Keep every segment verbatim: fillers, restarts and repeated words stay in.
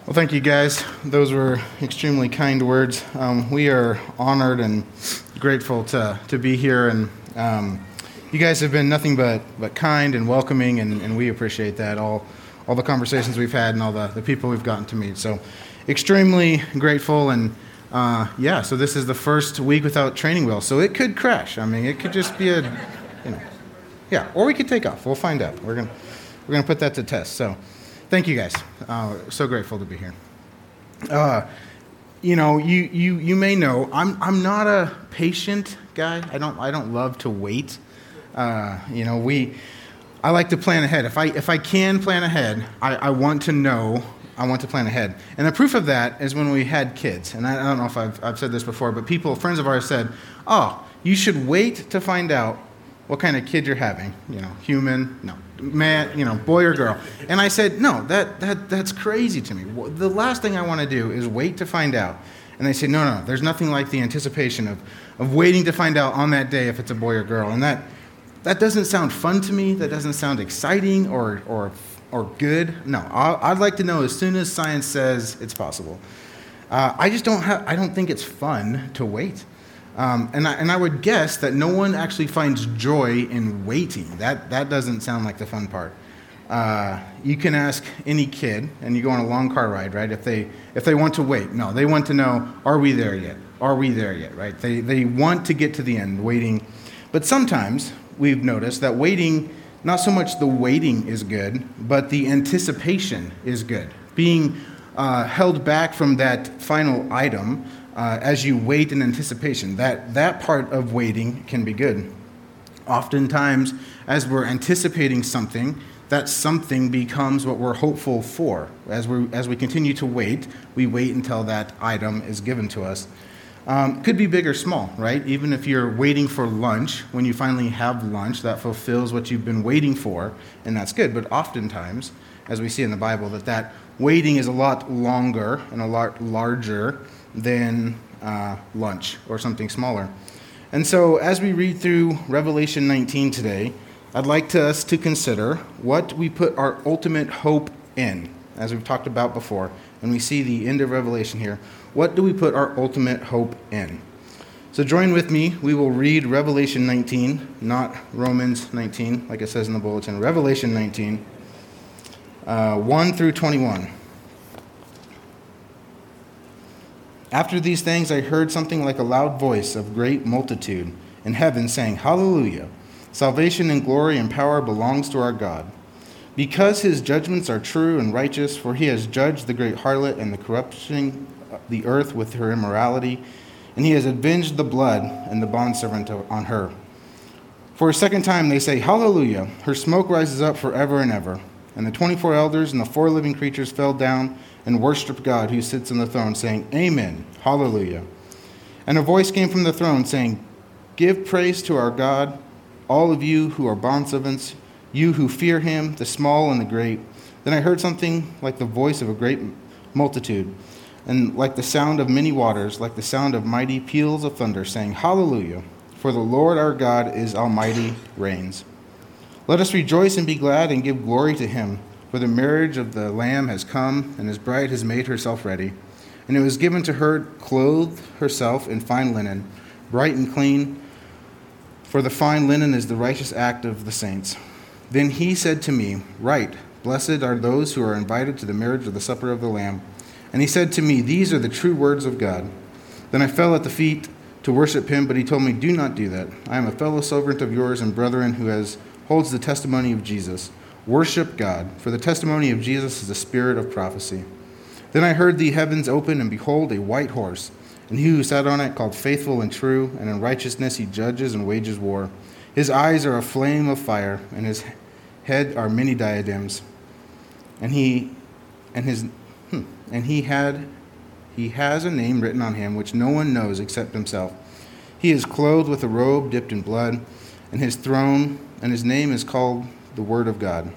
Well, thank you guys. Those were extremely kind words. Um, we are honored and grateful to, to be here, and um, you guys have been nothing but, but kind and welcoming, and, and we appreciate that, all all the conversations we've had and all the, the people we've gotten to meet. So extremely grateful, and uh, yeah, so this is the first week without training wheels, so it could crash. I mean, it could just be a, you know, yeah, or we could take off. We'll find out. We're gonna we're gonna put that to test. So. Thank you guys. Uh, so grateful to be here. Uh, you know, you, you you may know I'm I'm not a patient guy. I don't I don't love to wait. Uh, you know, we I like to plan ahead. If I if I can plan ahead, I, I want to know. I want to plan ahead. And the proof of that is when we had kids. And I, I don't know if I've I've said this before, but people, friends of ours, said, "Oh, you should wait to find out what kind of kid you're having. You know, human, no." Man, you know, boy or girl. And I said, no, that that that's crazy to me. The last thing I want to do is wait to find out. And they say, no, no, there's nothing like the anticipation of, of waiting to find out on that day if it's a boy or girl. And that that doesn't sound fun to me. That doesn't sound exciting or or or good. No, I, I'd like to know as soon as science says it's possible. Uh, I just don't have. I don't think it's fun to wait. Um, and, I, and I would guess that no one actually finds joy in waiting. That that doesn't sound like the fun part. Uh, you can ask any kid, and you go on a long car ride, right? If they if they want to wait, no, they want to know, are we there yet? Are we there yet? Right? They they want to get to the end, waiting. But sometimes we've noticed that waiting, not so much the waiting is good, but the anticipation is good. Being uh, held back from that final item. Uh, as you wait in anticipation, that, that part of waiting can be good. Oftentimes, as we're anticipating something, that something becomes what we're hopeful for. As we as we continue to wait, we wait until that item is given to us. Um, could be big or small, right? Even if you're waiting for lunch, when you finally have lunch, that fulfills what you've been waiting for, and that's good. But oftentimes, as we see in the Bible, that that waiting is a lot longer and a lot larger than uh, lunch or something smaller. And so as we read through Revelation nineteen today, I'd like to, us to consider what we put our ultimate hope in, as we've talked about before. When we see the end of Revelation here, what do we put our ultimate hope in? So join with me. We will read Revelation nineteen, not Romans nineteen, like it says in the bulletin. Revelation nineteen, uh, one through twenty-one. After these things I heard something like a loud voice of great multitude in heaven saying, Hallelujah! Salvation and glory and power belongs to our God. Because his judgments are true and righteous, for he has judged the great harlot and the corruption of the earth with her immorality, and he has avenged the blood and the bondservant on her. For a second time they say, Hallelujah! Her smoke rises up forever and ever. And the twenty-four elders and the four living creatures fell down and worshipped God who sits on the throne, saying, Amen, Hallelujah. And a voice came from the throne, saying, Give praise to our God, all of you who are bondservants, you who fear him, the small and the great. Then I heard something like the voice of a great multitude, and like the sound of many waters, like the sound of mighty peals of thunder, saying, Hallelujah, for the Lord our God is almighty, reigns. Let us rejoice and be glad and give glory to him, for the marriage of the Lamb has come, and his bride has made herself ready. And it was given to her to clothe herself in fine linen, bright and clean, for the fine linen is the righteous act of the saints. Then he said to me, Write, blessed are those who are invited to the marriage of the supper of the Lamb. And he said to me, These are the true words of God. Then I fell at the feet to worship him, but he told me, Do not do that. I am a fellow servant of yours and brethren who has holds the testimony of Jesus. Worship God, for the testimony of Jesus is the spirit of prophecy. Then I heard the heavens open, and behold, a white horse, and he who sat on it called Faithful and True, and in righteousness he judges and wages war. His eyes are a flame of fire, and his head are many diadems. And he and his hmm, and he had he has a name written on him which no one knows except himself. He is clothed with a robe dipped in blood, and his throne and his name is called the Word of God.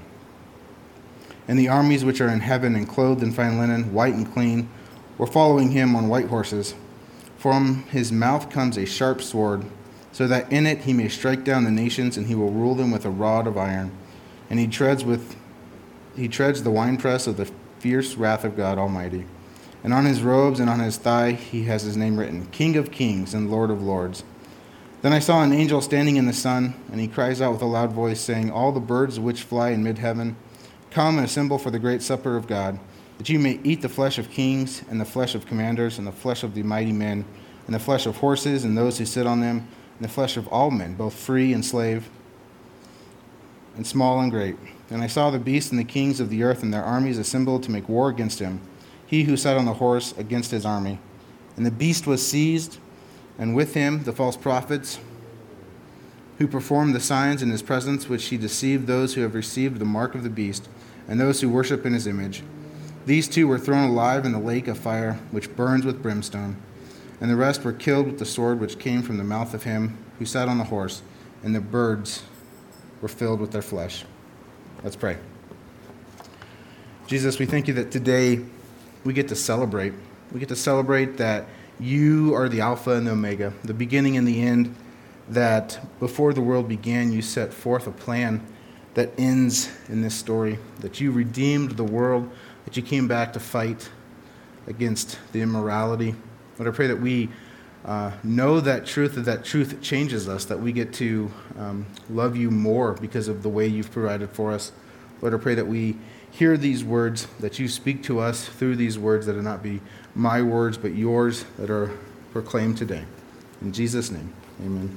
And the armies which are in heaven and clothed in fine linen, white and clean, were following him on white horses. From his mouth comes a sharp sword, so that in it he may strike down the nations, and he will rule them with a rod of iron. And he treads with he treads the winepress of the fierce wrath of God Almighty. And on his robes and on his thigh he has his name written, King of Kings and Lord of Lords. Then I saw an angel standing in the sun, and he cries out with a loud voice, saying, All the birds which fly in mid-heaven, come and assemble for the great supper of God, that you may eat the flesh of kings, and the flesh of commanders, and the flesh of the mighty men, and the flesh of horses, and those who sit on them, and the flesh of all men, both free and slave, and small and great. And I saw the beast and the kings of the earth and their armies assembled to make war against him, he who sat on the horse against his army. And the beast was seized, and with him the false prophets, who performed the signs in his presence, which he deceived those who have received the mark of the beast, and those who worship in his image. These two were thrown alive in the lake of fire, which burns with brimstone. And the rest were killed with the sword which came from the mouth of him who sat on the horse, and the birds were filled with their flesh. Let's pray. Jesus, we thank you that today we get to celebrate. We get to celebrate that you are the Alpha and the Omega, the beginning and the end, that before the world began, you set forth a plan that ends in this story, that you redeemed the world, that you came back to fight against the immorality. Lord, I pray that we uh, know that truth, that that truth changes us, that we get to um, love you more because of the way you've provided for us. Lord, I pray that we hear these words, that you speak to us through these words, that it not be my words, but yours that are proclaimed today. In Jesus' name, amen.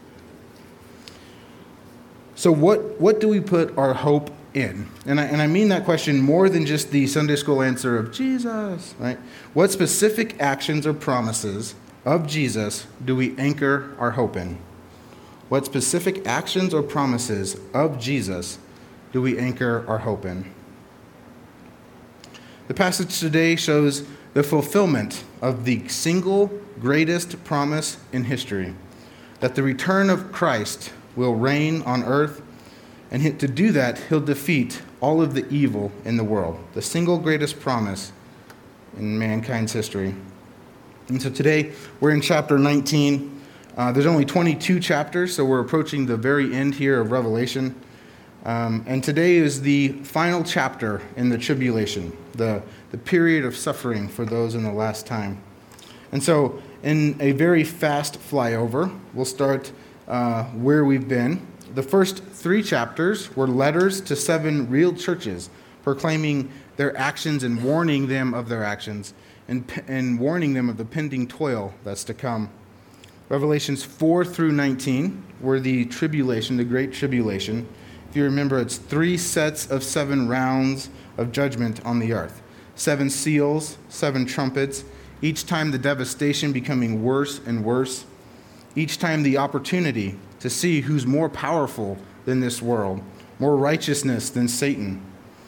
So what, what do we put our hope in? And I, and I mean that question more than just the Sunday school answer of Jesus, right? What specific actions or promises of Jesus do we anchor our hope in? What specific actions or promises of Jesus do we anchor our hope in? The passage today shows the fulfillment of the single greatest promise in history, that the return of Christ will reign on earth, and to do that, he'll defeat all of the evil in the world, the single greatest promise in mankind's history. And so today, we're in chapter nineteen. Uh, there's only twenty-two chapters, so we're approaching the very end here of Revelation. Um, and today is the final chapter in the tribulation, the, the period of suffering for those in the last time. And so, in a very fast flyover, we'll start uh, where we've been. The first three chapters were letters to seven real churches, proclaiming their actions and warning them of their actions, and, and warning them of the pending toil that's to come. Revelations four through nineteen were the tribulation, the great tribulation. If you remember, it's three sets of seven rounds of judgment on the earth. Seven seals, seven trumpets, each time the devastation becoming worse and worse. Each time the opportunity to see who's more powerful than this world, more righteousness than Satan.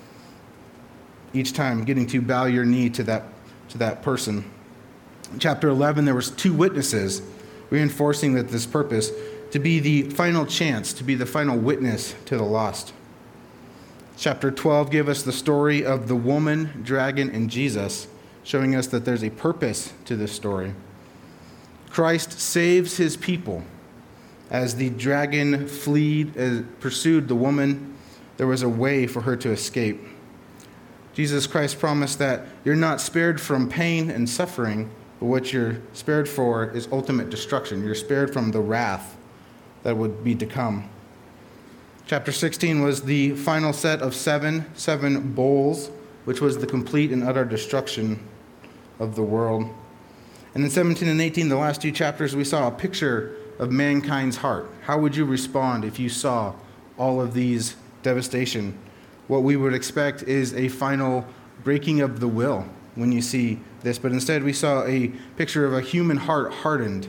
Each time getting to bow your knee to that, to that person. In chapter eleven, there was two witnesses, reinforcing that this purpose to be the final chance, to be the final witness to the lost. Chapter twelve gave us the story of the woman, dragon, and Jesus, showing us that there's a purpose to this story. Christ saves his people. As the dragon fled, uh, pursued the woman, there was a way for her to escape. Jesus Christ promised that you're not spared from pain and suffering, but what you're spared for is ultimate destruction. You're spared from the wrath that would be to come. Chapter sixteen was the final set of seven, seven bowls, which was the complete and utter destruction of the world. And in seventeen and eighteen, the last two chapters, we saw a picture of mankind's heart. How would you respond if you saw all of these devastation? What we would expect is a final breaking of the will when you see this, but instead we saw a picture of a human heart hardened,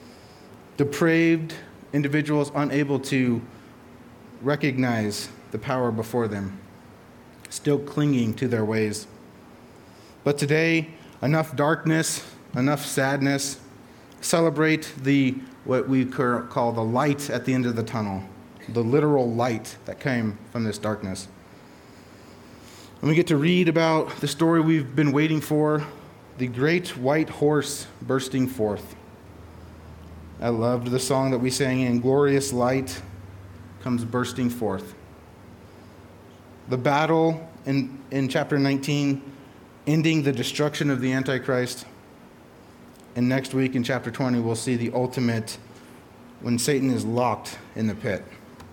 depraved individuals unable to recognize the power before them, still clinging to their ways. But today, enough darkness, enough sadness, celebrate the what we call the light at the end of the tunnel, the literal light that came from this darkness. And we get to read about the story we've been waiting for, the great white horse bursting forth. I loved the song that we sang in, Glorious Light Comes Bursting Forth. The battle in, in chapter nineteen ending the destruction of the Antichrist. And next week in chapter twenty, we'll see the ultimate when Satan is locked in the pit.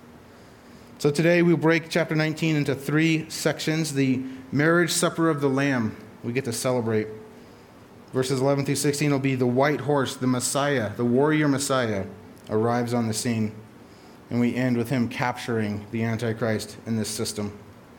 So today we break chapter nineteen into three sections. The marriage supper of the Lamb we get to celebrate. Verses eleven through sixteen will be the white horse, the Messiah, the warrior Messiah, arrives on the scene. And we end with him capturing the Antichrist in this system.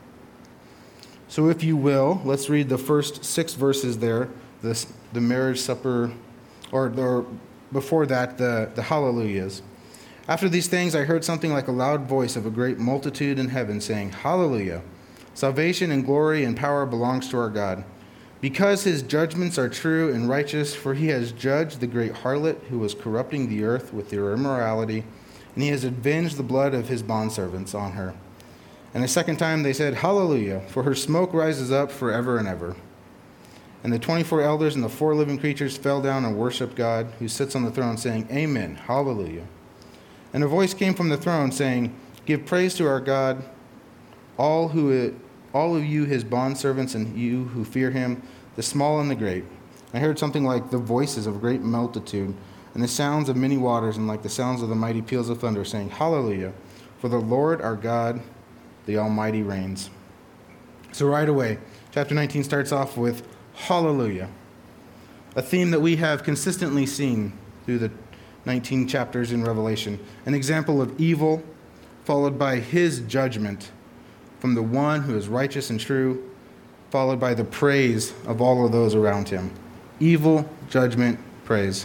So if you will, let's read the first six verses there, this, the marriage supper, or, or before that, the, the hallelujahs. After these things, I heard something like a loud voice of a great multitude in heaven saying, Hallelujah! Salvation and glory and power belongs to our God, because his judgments are true and righteous, for he has judged the great harlot who was corrupting the earth with their immorality, and he has avenged the blood of his bondservants on her. And a second time they said, Hallelujah, for her smoke rises up forever and ever. And the twenty-four elders and the four living creatures fell down and worshiped God, who sits on the throne, saying, Amen, Hallelujah. And a voice came from the throne, saying, Give praise to our God, all who, all of you his bondservants and you who fear him, the small and the great. I heard something like the voices of a great multitude, and the sounds of many waters, and like the sounds of the mighty peals of thunder, saying, Hallelujah, for the Lord our God, the Almighty reigns. So right away, chapter nineteen starts off with Hallelujah, a theme that we have consistently seen through the nineteen chapters in Revelation, an example of evil followed by his judgment from the one who is righteous and true, followed by the praise of all of those around him. Evil, judgment, praise.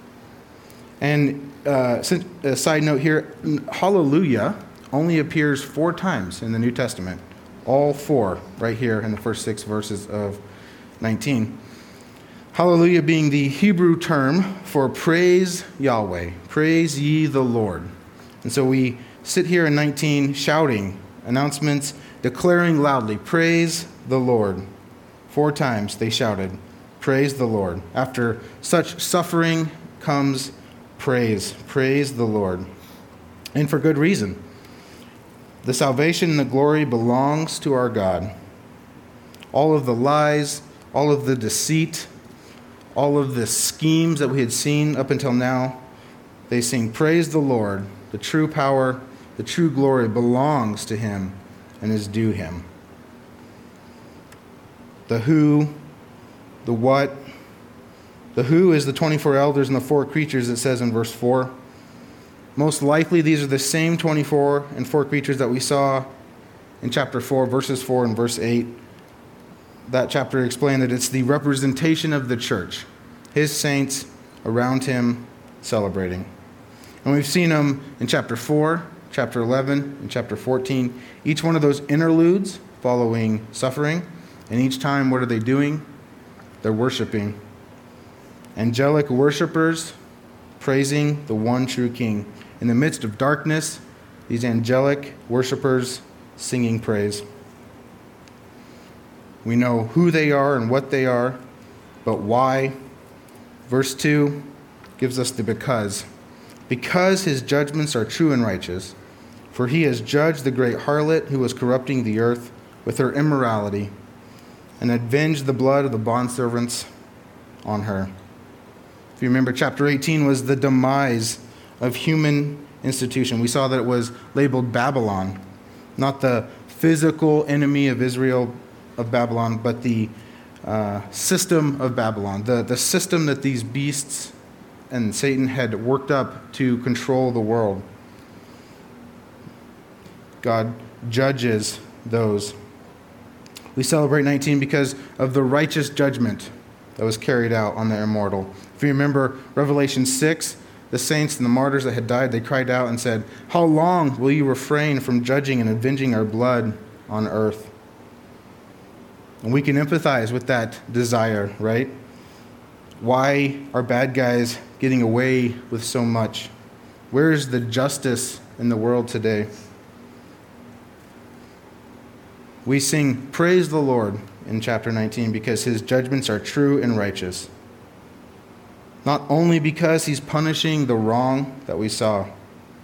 And uh, a side note here, Hallelujah only appears four times in the New Testament. All four right here in the first six verses of nineteen. Hallelujah being the Hebrew term for praise Yahweh, praise ye the Lord. And so we sit here in nineteen shouting announcements, declaring loudly, praise the Lord. Four times they shouted, praise the Lord. After such suffering comes praise, praise the Lord. And for good reason. The salvation and the glory belongs to our God. All of the lies, all of the deceit, all of the schemes that we had seen up until now, they sing, praise the Lord. The true power, the true glory belongs to him and is due him. The who, the what. The who is the twenty-four elders and the four creatures, it says in verse four. Most likely these are the same twenty-four and four creatures that we saw in chapter four, verses four and verse eight. That chapter explained that it's the representation of the church, his saints around him celebrating. And we've seen them in chapter four, chapter eleven, and chapter fourteen. Each one of those interludes following suffering. And each time, what are they doing? They're worshiping. Angelic worshipers praising the one true King. In the midst of darkness, these angelic worshipers singing praise. We know who they are and what they are, but why? Verse two gives us the because. Because his judgments are true and righteous, for he has judged the great harlot who was corrupting the earth with her immorality, and avenged the blood of the bondservants on her. If you remember, chapter eighteen was the demise of human institution. We saw that it was labeled Babylon, not the physical enemy of Israel, of Babylon, but the uh, system of Babylon, the, the system that these beasts and Satan had worked up to control the world. God judges those. We celebrate nineteen because of the righteous judgment that was carried out on the immortal. If you remember Revelation six, the saints and the martyrs that had died, they cried out and said, how long will you refrain from judging and avenging our blood on earth? And we can empathize with that desire, right? Why are bad guys getting away with so much? Where is the justice in the world today? We sing, praise the Lord in chapter nineteen because his judgments are true and righteous. Not only because he's punishing the wrong that we saw.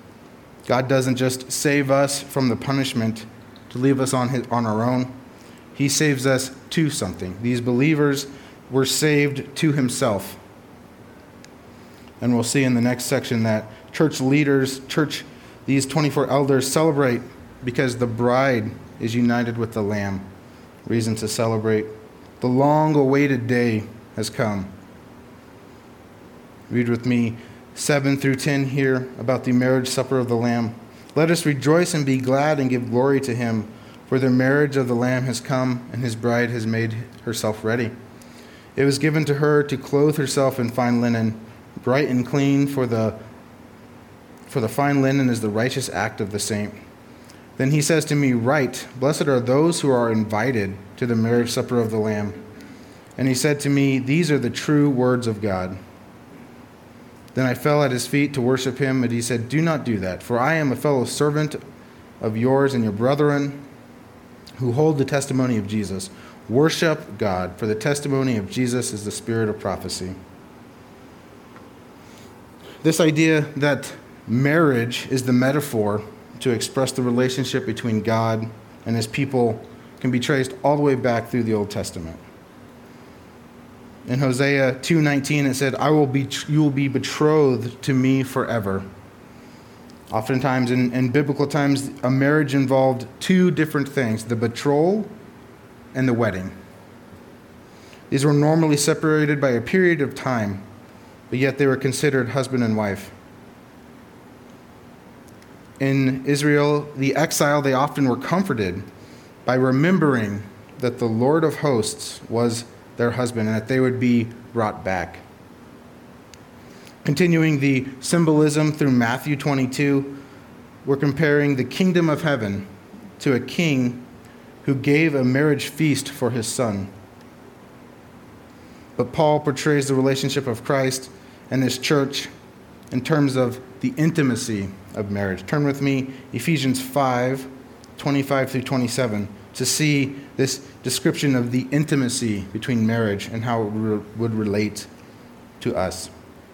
God doesn't just save us from the punishment to leave us on his, on our own. He saves us to something. These believers were saved to himself. And we'll see in the next section that church leaders, church, these twenty-four elders celebrate because the bride is united with the Lamb. Reason to celebrate. The long-awaited day has come. Read with me seven through ten here about the marriage supper of the Lamb. Let us rejoice and be glad and give glory to him, for the marriage of the Lamb has come, and his bride has made herself ready. It was given to her to clothe herself in fine linen, bright and clean, for the for the fine linen is the righteous act of the saint. Then he says to me, Write, blessed are those who are invited to the marriage supper of the Lamb. And he said to me, These are the true words of God. Then I fell at his feet to worship him, and he said, Do not do that, for I am a fellow servant of yours and your brethren who hold the testimony of Jesus. Worship God, for the testimony of Jesus is the spirit of prophecy. This idea that marriage is the metaphor to express the relationship between God and his people can be traced all the way back through the Old Testament. In Hosea two nineteen, it said, I will be, you will be betrothed to me forever. Oftentimes in, in biblical times, a marriage involved two different things, the betrothal and the wedding. These were normally separated by a period of time, but yet they were considered husband and wife. In Israel, the exile, they often were comforted by remembering that the Lord of hosts was their husband and that they would be brought back. Continuing the symbolism through Matthew twenty-two, we're comparing the kingdom of heaven to a king who gave a marriage feast for his son. But Paul portrays the relationship of Christ and his church in terms of the intimacy of marriage. Turn with me, Ephesians five, twenty-five through twenty-seven, to see this description of the intimacy between marriage and how it re- would relate to us.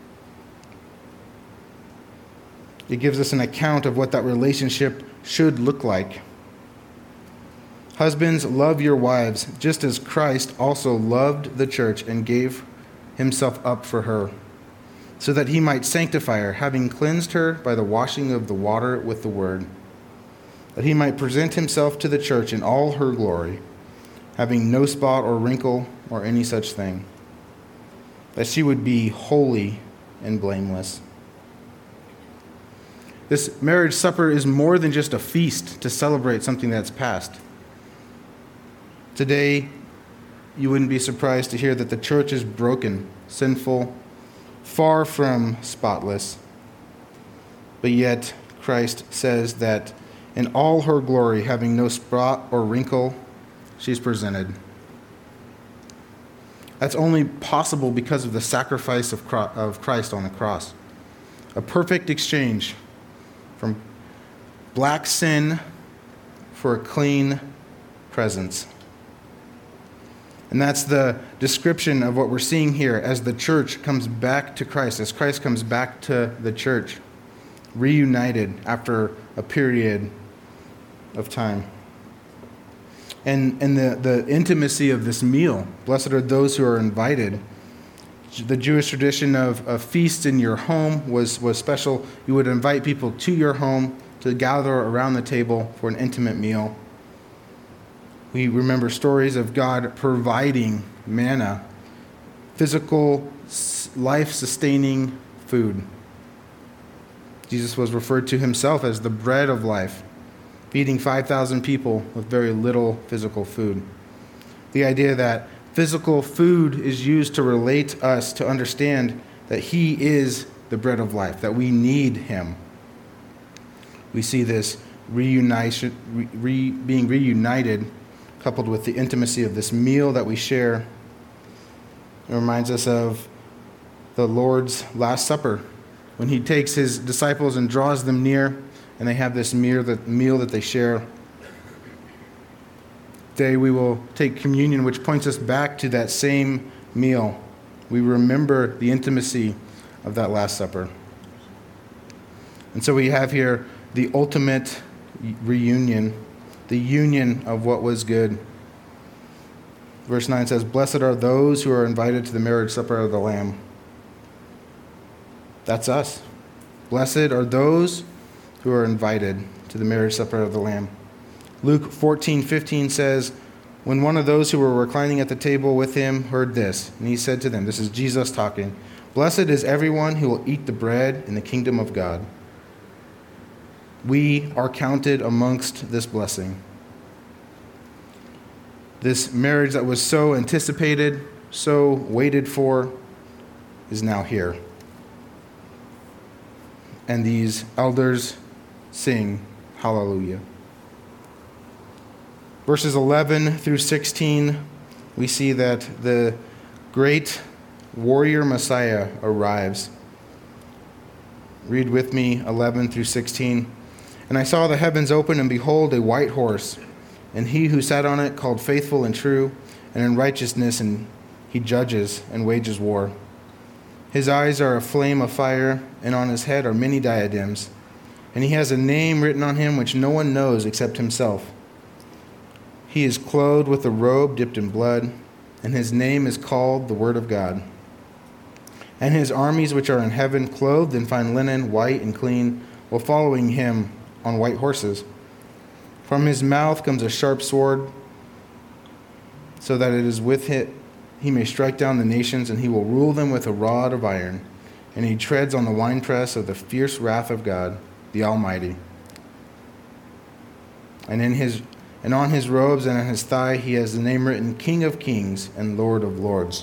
It gives us an account of what that relationship should look like. Husbands, love your wives, just as Christ also loved the church and gave himself up for her, so that he might sanctify her, having cleansed her by the washing of the water with the word, that he might present himself to the church in all her glory, having no spot or wrinkle or any such thing, that she would be holy and blameless. This marriage supper is more than just a feast to celebrate something that's past. Today, you wouldn't be surprised to hear that the church is broken, sinful, far from spotless. But yet, Christ says that in all her glory, having no spot or wrinkle, she's presented. That's only possible because of the sacrifice of Christ on the cross. A perfect exchange from black sin for a clean presence. And that's the description of what we're seeing here as the church comes back to Christ, as Christ comes back to the church, reunited after a period of time. And, and the, the intimacy of this meal, blessed are those who are invited. The Jewish tradition of, of feasts in your home was, was special. You would invite people to your home to gather around the table for an intimate meal. We remember stories of God providing manna, physical, life-sustaining food. Jesus was referred to himself as the bread of life, feeding five thousand people with very little physical food. The idea that physical food is used to relate us to understand that he is the bread of life, that we need him. We see this reunition, re, re, being reunited, coupled with the intimacy of this meal that we share. It reminds us of the Lord's Last Supper, when he takes his disciples and draws them near, and they have this meal that, meal that they share. Today we will take communion, which points us back to that same meal. We remember the intimacy of that Last Supper. And so we have here the ultimate reunion, the union of what was good. Verse nine says, "Blessed are those who are invited to the marriage supper of the Lamb." That's us. Blessed are those who are invited to the marriage supper of the Lamb. Luke fourteen fifteen says, "When one of those who were reclining at the table with him heard this, and he said to them," this is Jesus talking, "Blessed is everyone who will eat the bread in the kingdom of God." We are counted amongst this blessing. This marriage that was so anticipated, so waited for, is now here. And these elders sing hallelujah. Verses eleven through sixteen, we see that the great warrior Messiah arrives. Read with me eleven through sixteen. "And I saw the heavens open, and behold, a white horse, and he who sat on it called Faithful and True, and in righteousness, and he judges and wages war. His eyes are a flame of fire, and on his head are many diadems. And he has a name written on him which no one knows except himself. He is clothed with a robe dipped in blood, and his name is called the Word of God. And his armies which are in heaven, clothed in fine linen, white and clean, were following him on white horses. From his mouth comes a sharp sword, so that it is with it he may strike down the nations, and he will rule them with a rod of iron. And he treads on the winepress of the fierce wrath of God, the Almighty. And in his and on his robes and on his thigh he has the name written, King of Kings and Lord of Lords."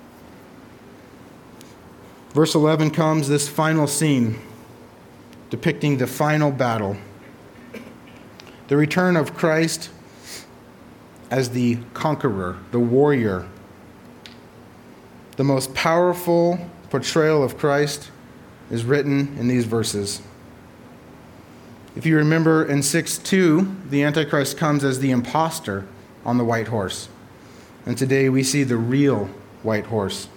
Verse eleven comes, this final scene depicting the final battle. The return of Christ as the conqueror, the warrior. The most powerful portrayal of Christ is written in these verses. If you remember in six two, the Antichrist comes as the imposter on the white horse. And today we see the real white horse.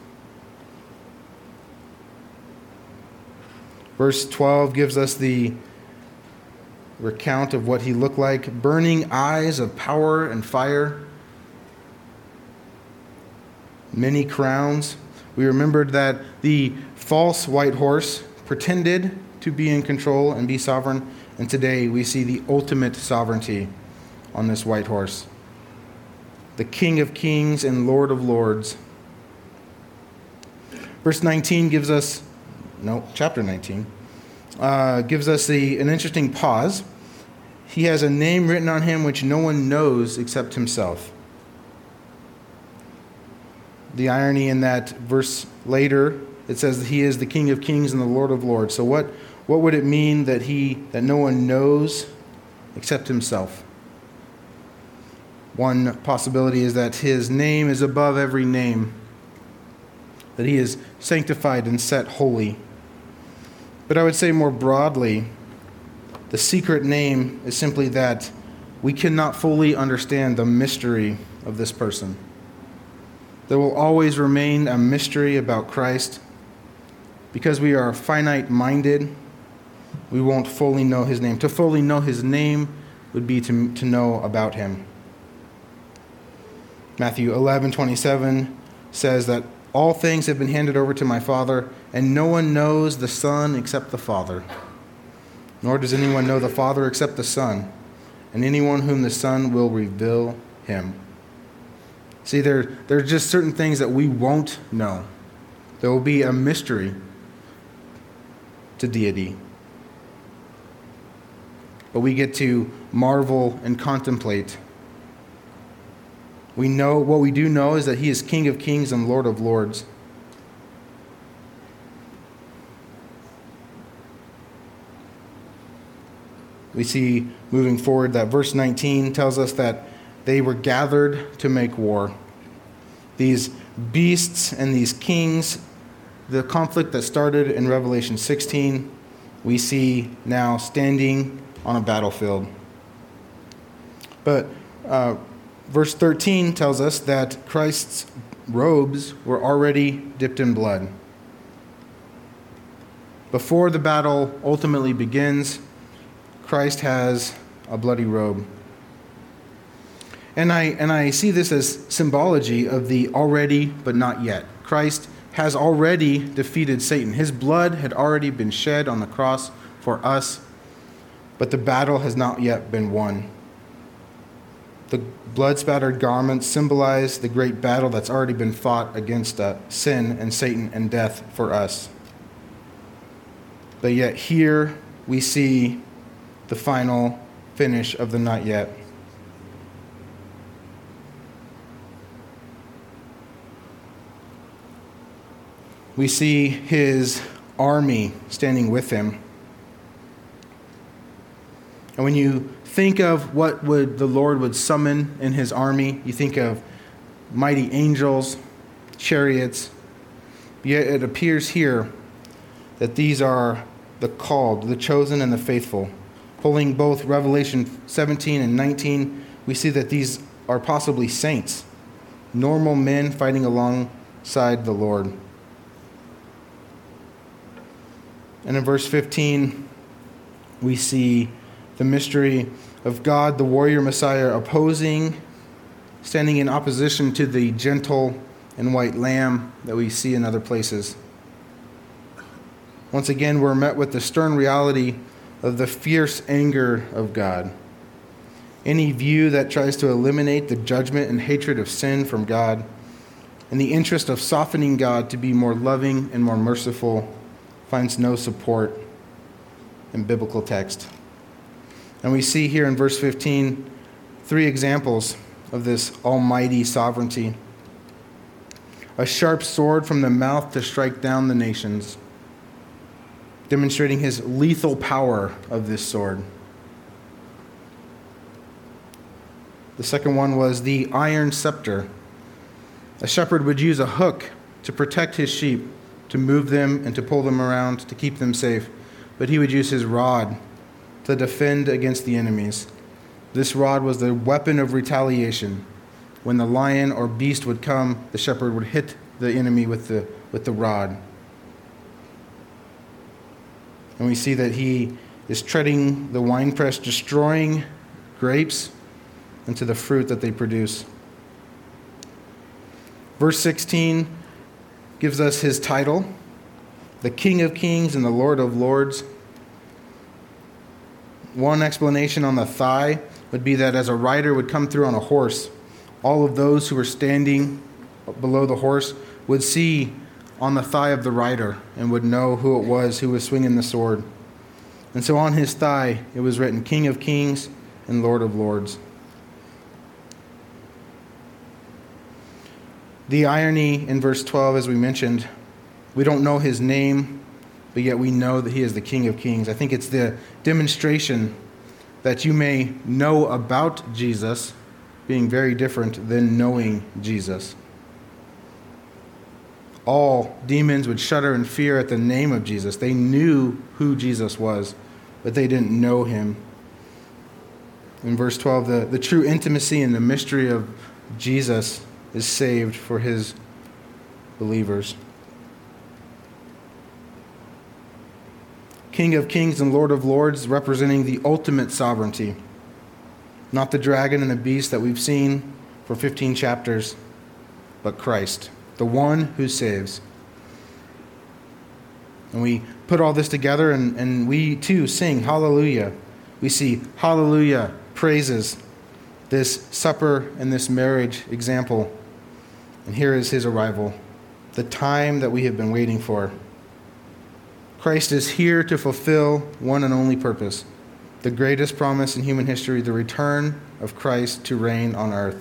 Verse twelve gives us the recount of what he looked like: burning eyes of power and fire, many crowns. We remembered that the false white horse pretended to be in control and be sovereign, and today we see the ultimate sovereignty on this white horse. The King of Kings and Lord of Lords. Verse nineteen gives us, no, chapter nineteen, uh, gives us the, an interesting pause. He has a name written on him which no one knows except himself. The irony in that verse later, it says that he is the King of Kings and the Lord of Lords. So what, what would it mean that he that no one knows except himself? One possibility is that his name is above every name, that he is sanctified and set holy. But I would say more broadly, the secret name is simply that we cannot fully understand the mystery of this person. There will always remain a mystery about Christ. Because we are finite-minded, we won't fully know his name. To fully know his name would be to, to know about him. Matthew eleven twenty-seven says that all things have been handed over to my Father, and no one knows the Son except the Father. Nor does anyone know the Father except the Son, and anyone whom the Son will reveal him. See, there, there are just certain things that we won't know. There will be a mystery to deity. But we get to marvel and contemplate. We know, what we do know is that he is King of Kings and Lord of Lords. We see moving forward that verse nineteen tells us that they were gathered to make war. These beasts and these kings, the conflict that started in Revelation sixteen, we see now standing on a battlefield. But uh, verse thirteen tells us that Christ's robes were already dipped in blood. Before the battle ultimately begins, Christ has a bloody robe. And I and I see this as symbology of the already but not yet. Christ has already defeated Satan. His blood had already been shed on the cross for us, but the battle has not yet been won. The blood-spattered garments symbolize the great battle that's already been fought against uh, sin and Satan and death for us. But yet here we see the final finish of the not yet. We see his army standing with him. And when you think of what would the Lord would summon in his army, you think of mighty angels, chariots. Yet it appears here that these are the called, the chosen, and the faithful. Pulling both Revelation seventeen and nineteen, we see that these are possibly saints, normal men fighting alongside the Lord. And in verse fifteen, we see the mystery of God, the warrior Messiah, opposing, standing in opposition to the gentle and white lamb that we see in other places. Once again, we're met with the stern reality of the fierce anger of God. Any view that tries to eliminate the judgment and hatred of sin from God in the interest of softening God to be more loving and more merciful finds no support in biblical text. And we see here in verse fifteen three examples of this almighty sovereignty. A sharp sword from the mouth to strike down the nations, demonstrating his lethal power of this sword. The second one was the iron scepter. A shepherd would use a hook to protect his sheep, to move them and to pull them around, to keep them safe. But he would use his rod to defend against the enemies. This rod was the weapon of retaliation. When the lion or beast would come, the shepherd would hit the enemy with the, with the rod. And we see that he is treading the winepress, destroying grapes into the fruit that they produce. Verse sixteen gives us his title, the King of Kings and the Lord of Lords. One explanation on the thigh would be that as a rider would come through on a horse, all of those who were standing below the horse would see on the thigh of the rider and would know who it was who was swinging the sword. And so on his thigh it was written, King of Kings and Lord of Lords. The irony in verse twelve, as we mentioned, we don't know his name, but yet we know that he is the King of Kings. I think it's the demonstration that you may know about Jesus being very different than knowing Jesus. All demons would shudder in fear at the name of Jesus. They knew who Jesus was, but they didn't know him. In verse twelve, the, the true intimacy and the mystery of Jesus is saved for his believers. King of Kings and Lord of Lords, representing the ultimate sovereignty, not the dragon and the beast that we've seen for fifteen chapters, but Christ, the one who saves. And we put all this together, and, and we too sing hallelujah. We see hallelujah, praises, this supper and this marriage example. And here is his arrival, the time that we have been waiting for. Christ is here to fulfill one and only purpose, the greatest promise in human history, the return of Christ to reign on earth.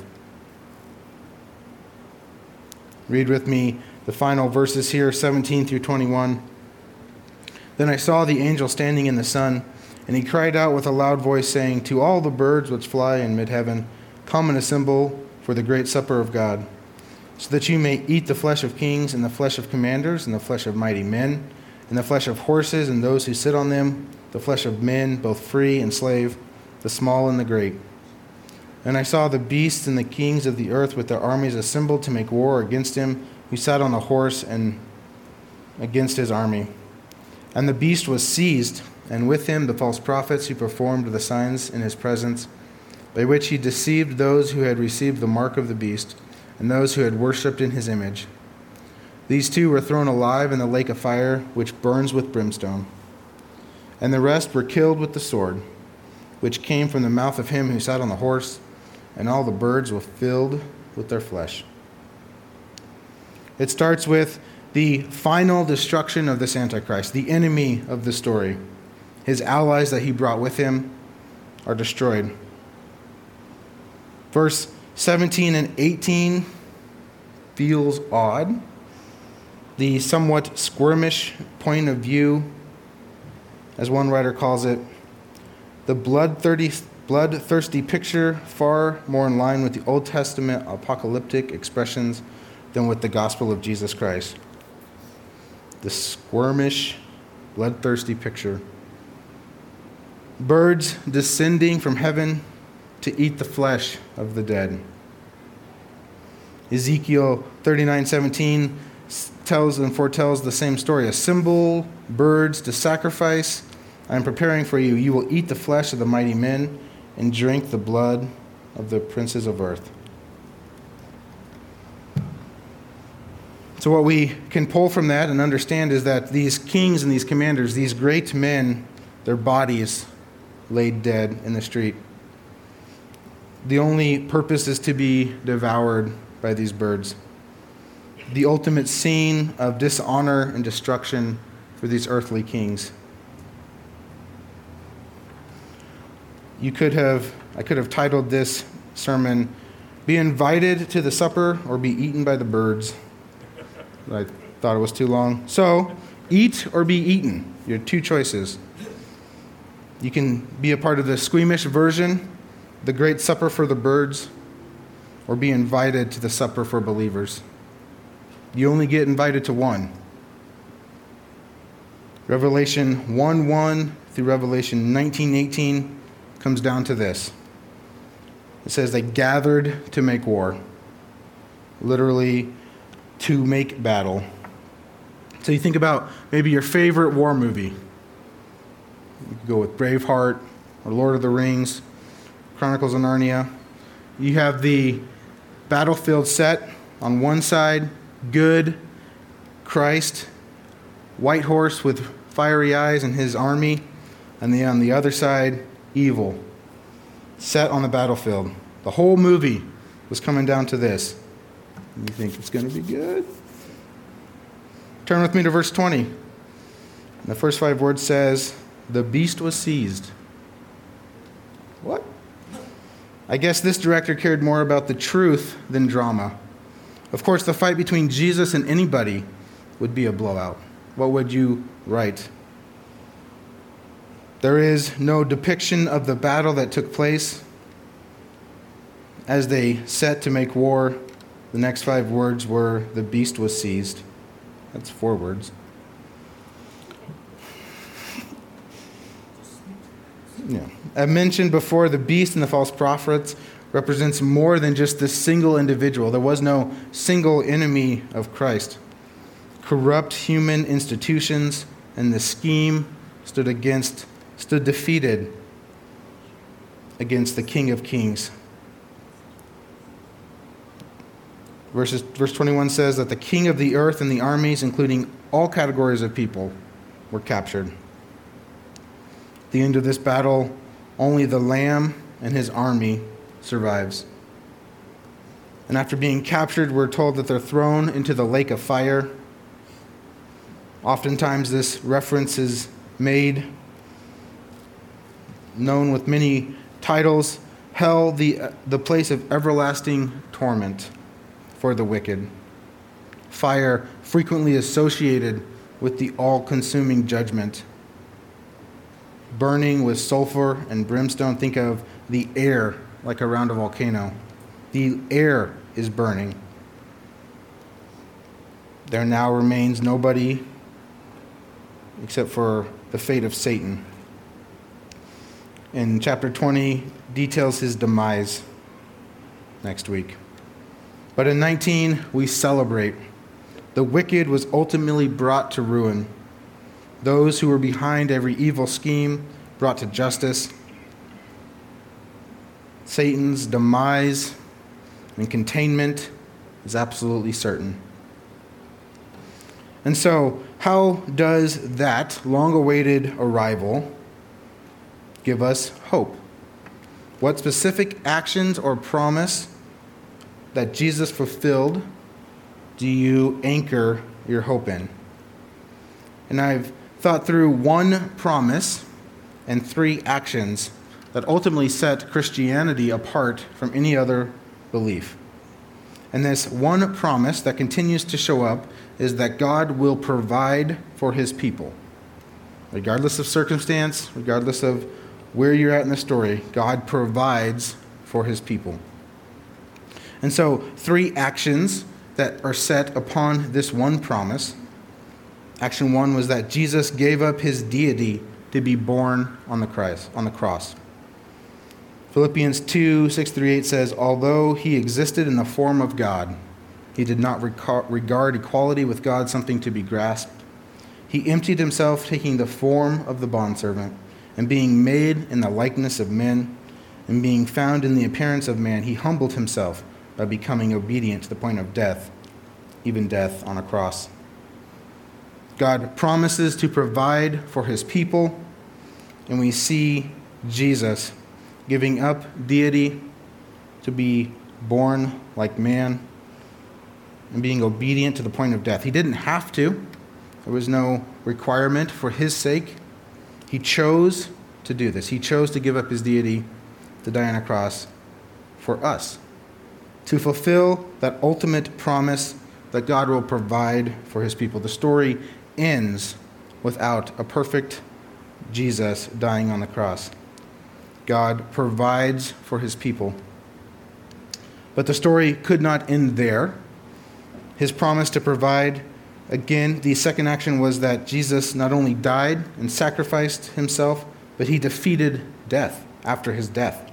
Read with me the final verses here, seventeen through twenty-one. Then I saw the angel standing in the sun, and he cried out with a loud voice, saying, To all the birds which fly in mid-heaven, come and assemble for the great supper of God, so that you may eat the flesh of kings, and the flesh of commanders, and the flesh of mighty men, and the flesh of horses and those who sit on them, the flesh of men, both free and slave, the small and the great. And I saw the beasts and the kings of the earth with their armies assembled to make war against him who sat on the horse and against his army. And the beast was seized, and with him the false prophets who performed the signs in his presence, by which he deceived those who had received the mark of the beast and those who had worshipped in his image. These two were thrown alive in the lake of fire, which burns with brimstone. And the rest were killed with the sword, which came from the mouth of him who sat on the horse, and all the birds were filled with their flesh. It starts with the final destruction of this Antichrist, the enemy of the story. His allies that he brought with him are destroyed. Verse seventeen and eighteen feels odd. The somewhat squirmish point of view, as one writer calls it, the bloodthirsty, bloodthirsty picture far more in line with the Old Testament apocalyptic expressions than with the gospel of Jesus Christ. The squirmish, bloodthirsty picture. Birds descending from heaven to eat the flesh of the dead. Ezekiel thirty-nine seventeen tells and foretells the same story. Assemble birds to sacrifice. I am preparing for you. You will eat the flesh of the mighty men and drink the blood of the princes of earth. So what we can pull from that and understand is that these kings and these commanders, these great men, their bodies laid dead in the street. The only purpose is to be devoured by these birds. The ultimate scene of dishonor and destruction for these earthly kings. You could have, I could have titled this sermon, Be Invited to the Supper or Be Eaten by the Birds. I thought it was too long. So, eat or be eaten. Your two choices. You can be a part of the squeamish version, the great supper for the birds, or be invited to the supper for believers. You only get invited to one. Revelation one one through Revelation nineteen eighteen comes down to this. It says they gathered to make war. Literally, to make battle. So you think about maybe your favorite war movie. You could go with Braveheart or Lord of the Rings, Chronicles of Narnia. You have the battlefield set on one side, good, Christ, white horse with fiery eyes and his army, and then on the other side, evil, set on the battlefield. The whole movie was coming down to this. You think it's going to be good? Turn with me to verse twenty. The first five words says, the beast was seized. What? I guess this director cared more about the truth than drama. Of course, the fight between Jesus and anybody would be a blowout. What would you write? There is no depiction of the battle that took place. As they set to make war, the next five words were, the beast was seized. That's four words. Yeah. I mentioned before, the beast and the false prophets represents more than just this single individual. There was no single enemy of Christ. Corrupt human institutions and the scheme stood against, stood defeated against the King of Kings. Verses, verse twenty-one says that the king of the earth and the armies, including all categories of people, were captured. At the end of this battle, only the Lamb and his army survives. And after being captured, we're told that they're thrown into the lake of fire. Oftentimes this reference is made, known with many titles, hell, the, the place of everlasting torment for the wicked. Fire frequently associated with the all-consuming judgment. Burning with sulfur and brimstone. Think of the air like around a volcano. The air is burning. There now remains nobody except for the fate of Satan. In chapter twenty, details his demise next week. But in nineteen, we celebrate. The wicked was ultimately brought to ruin. Those who were behind every evil scheme brought to justice. Satan's demise and containment is absolutely certain. And so, how does that long-awaited arrival give us hope? What specific actions or promise that Jesus fulfilled do you anchor your hope in? And I've thought through one promise and three actions that ultimately set Christianity apart from any other belief. And this one promise that continues to show up is that God will provide for his people. Regardless of circumstance, regardless of where you're at in the story, God provides for his people. And so, three actions that are set upon this one promise. Action one was that Jesus gave up his deity to be born on the Christ, on the cross. Philippians two, six through eight says, although he existed in the form of God, he did not regard equality with God something to be grasped. He emptied himself, taking the form of the bondservant, and being made in the likeness of men, and being found in the appearance of man, he humbled himself by becoming obedient to the point of death, even death on a cross. God promises to provide for his people, and we see Jesus giving up deity to be born like man and being obedient to the point of death. He didn't have to. There was no requirement for his sake. He chose to do this. He chose to give up his deity to die on a cross for us, to fulfill that ultimate promise that God will provide for his people. The story ends without a perfect Jesus dying on the cross. God provides for his people. But the story could not end there. His promise to provide, again, the second action was that Jesus not only died and sacrificed himself, but he defeated death after his death.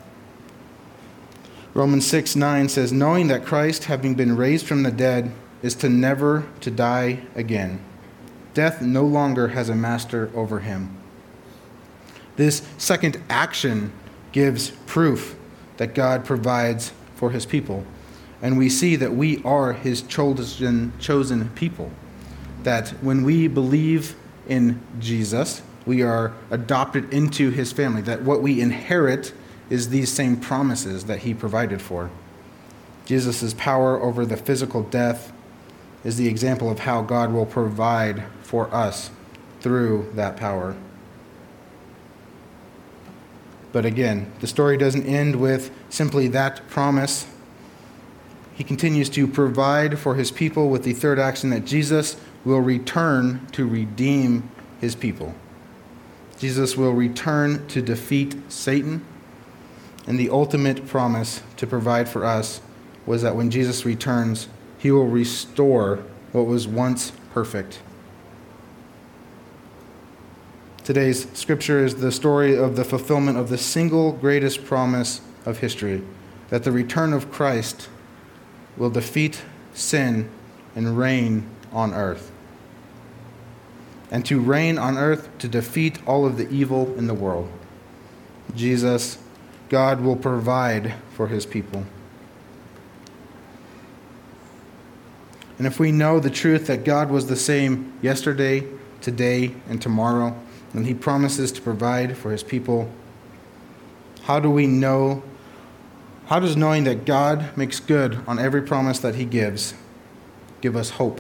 Romans six nine says, knowing that Christ, having been raised from the dead, is to never to die again. Death no longer has a master over him. This second action gives proof that God provides for his people. And we see that we are his chosen, chosen people. That when we believe in Jesus, we are adopted into his family. That what we inherit is these same promises that he provided for. Jesus' power over the physical death is the example of how God will provide for us through that power. But again, the story doesn't end with simply that promise. He continues to provide for his people with the third action that Jesus will return to redeem his people. Jesus will return to defeat Satan. And the ultimate promise to provide for us was that when Jesus returns, he will restore what was once perfect. Today's scripture is the story of the fulfillment of the single greatest promise of history, that the return of Christ will defeat sin and reign on earth. And to reign on earth, to defeat all of the evil in the world. Jesus, God will provide for his people. And if we know the truth that God was the same yesterday, today, and tomorrow, and he promises to provide for his people, how do we know, how does knowing that God makes good on every promise that he gives give us hope?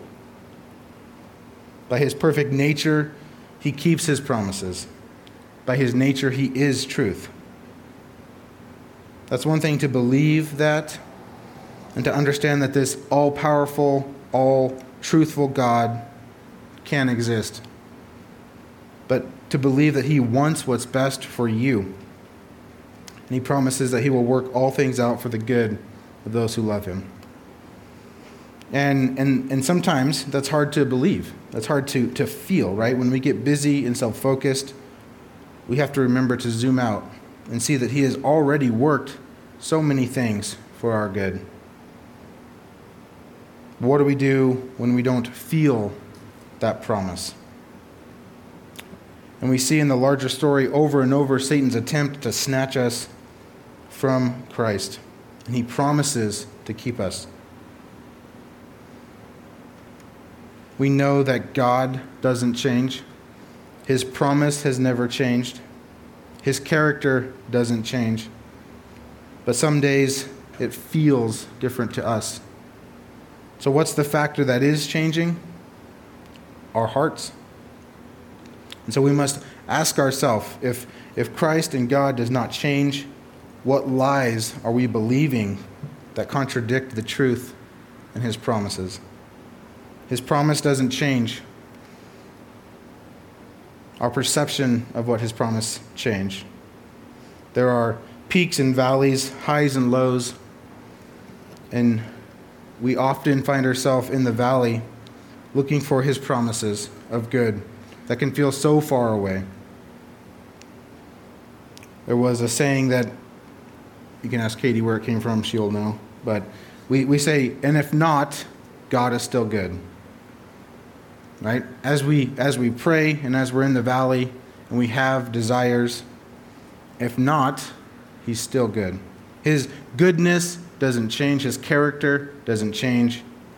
By his perfect nature, he keeps his promises. By his nature, he is truth. That's one thing to believe that and to understand that this all-powerful, all-truthful God can exist. But to believe that he wants what's best for you. And he promises that he will work all things out for the good of those who love him. And and and sometimes that's hard to believe. That's hard to, to feel, right? When we get busy and self-focused, we have to remember to zoom out and see that he has already worked so many things for our good. But what do we do when we don't feel that promise? And we see in the larger story over and over Satan's attempt to snatch us from Christ, and he promises to keep us. We know that God doesn't change. His promise has never changed. His character doesn't change. But some days it feels different to us. So what's the factor that is changing? Our hearts. And so we must ask ourselves, if, if Christ and God does not change, what lies are we believing that contradict the truth and his promises? His promise doesn't change. Our perception of what his promise change. There are peaks and valleys, highs and lows, and we often find ourselves in the valley looking for his promises of good that can feel so far away. There was a saying that, you can ask Katie where it came from, she'll know, but we, we say, and if not, God is still good. Right? As we as we pray and as we're in the valley and we have desires, if not, he's still good. His goodness doesn't change. His character doesn't change.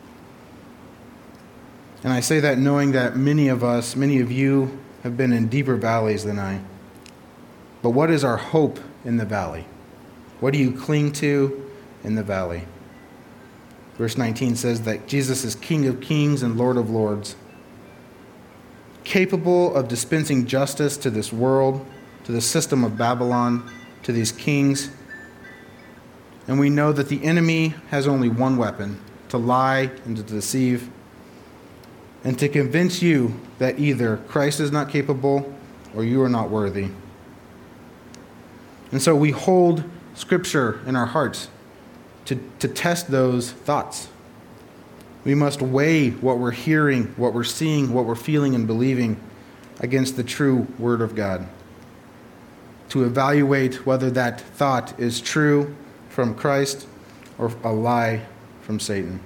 And I say that knowing that many of us, many of you, have been in deeper valleys than I. But what is our hope in the valley? What do you cling to in the valley? Verse nineteen says that Jesus is King of kings and Lord of lords, capable of dispensing justice to this world, to the system of Babylon, to these kings. And we know that the enemy has only one weapon, to lie and to deceive, and to convince you that either Christ is not capable or you are not worthy. And so we hold Scripture in our hearts to, to test those thoughts. We must weigh what we're hearing, what we're seeing, what we're feeling and believing against the true Word of God, to evaluate whether that thought is true from Christ or a lie from Satan.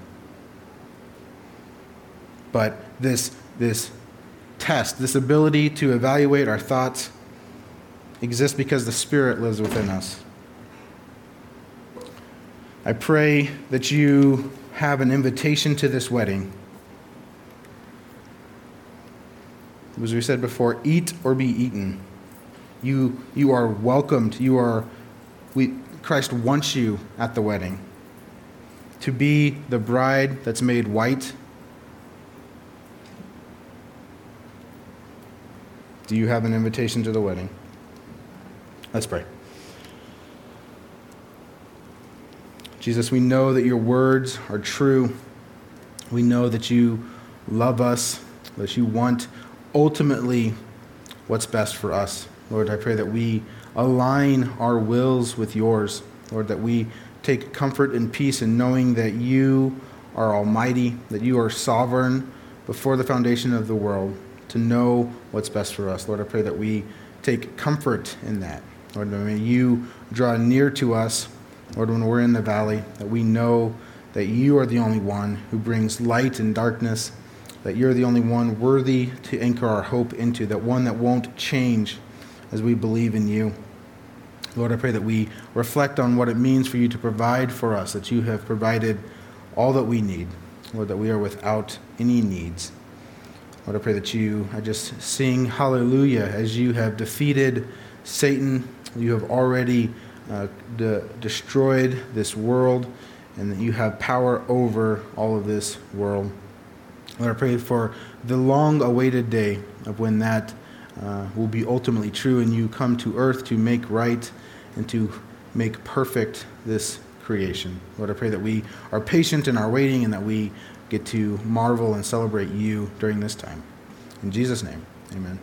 But this, this test, this ability to evaluate our thoughts exists because the Spirit lives within us. I pray that you have an invitation to this wedding. As we said before, eat or be eaten. You, you are welcomed. You are, we, Christ wants you at the wedding to be the bride that's made white. Do you have an invitation to the wedding? Let's pray. Jesus, we know that your words are true. We know that you love us, that you want ultimately what's best for us. Lord, I pray that we align our wills with yours. Lord, that we take comfort and peace in knowing that you are almighty, that you are sovereign before the foundation of the world, to know what's best for us. Lord, I pray that we take comfort in that. Lord, may you draw near to us, Lord, when we're in the valley, that we know that you are the only one who brings light in darkness, that you're the only one worthy to anchor our hope into, that one that won't change as we believe in you. Lord, I pray that we reflect on what it means for you to provide for us, that you have provided all that we need, Lord, that we are without any needs. Lord, I pray that you, I just sing hallelujah as you have defeated Satan. You have already uh, de- destroyed this world, and that you have power over all of this world. Lord, I pray for the long-awaited day of when that uh, will be ultimately true, and you come to earth to make right and to make perfect this creation. Lord, I pray that we are patient in our waiting and that we get to marvel and celebrate you during this time. In Jesus' name, amen.